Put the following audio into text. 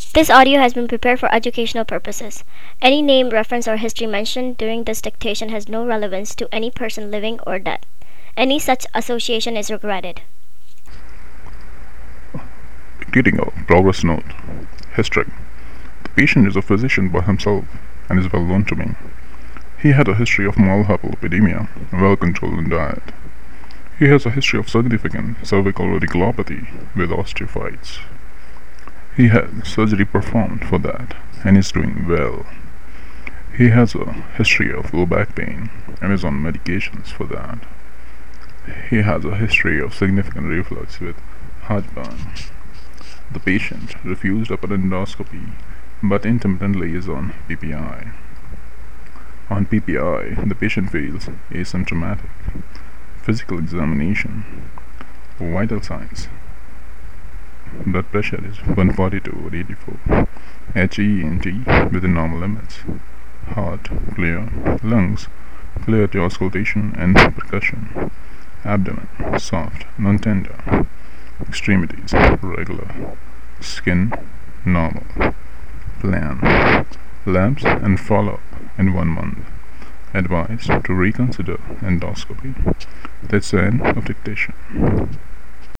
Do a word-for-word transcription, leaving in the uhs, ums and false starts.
This audio has been prepared for educational purposes. Any name, reference, or history mentioned during this dictation has no relevance to any person living or dead. Any such association is regretted. Dictating a progress note. History. The patient is a physician by himself and is well known to me. He had a history of malhypolipidemia, well controlled in diet. He has a history of significant cervical radiculopathy with osteophytes. He had surgery performed for that and is doing well. He has a history of low back pain and is on medications for that. He has a history of significant reflux with heartburn. The patient refused upper endoscopy but intermittently is on P P I. On P P I, the patient feels asymptomatic. Physical examination. Vital signs. Blood pressure is one forty-two over eighty-four. H E and T within normal limits. Heart clear. Lungs clear to auscultation and percussion. Abdomen soft, non-tender. Extremities regular. Skin normal. Plan. Labs and follow-up in one month. Advised to reconsider endoscopy. That's the end of dictation.